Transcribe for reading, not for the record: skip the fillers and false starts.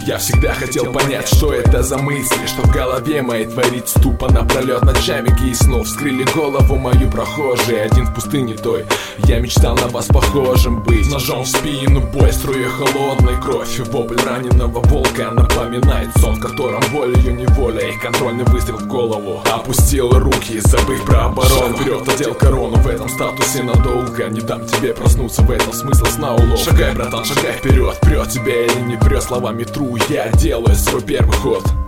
Я всегда хотел понять, что это за мысли, что в голове моей творить тупо напролет. Ночами снов вскрыли голову мою прохожие. Один в пустыне той, я мечтал на вас похожим быть. Ножом в спину, бой, струя холодной кровь. Вопль раненого волка напоминает сон, в котором волею-неволей контрольный выстрел в голову. Опустил руки, забыв про оборону. Вперед, одел корону, в этом статусе надолго. Не дам тебе проснуться, в этом смысл сна улов. Шагай, братан, шагай вперед, прет тебя или не прет. Словами тру, я делаю свой первый ход.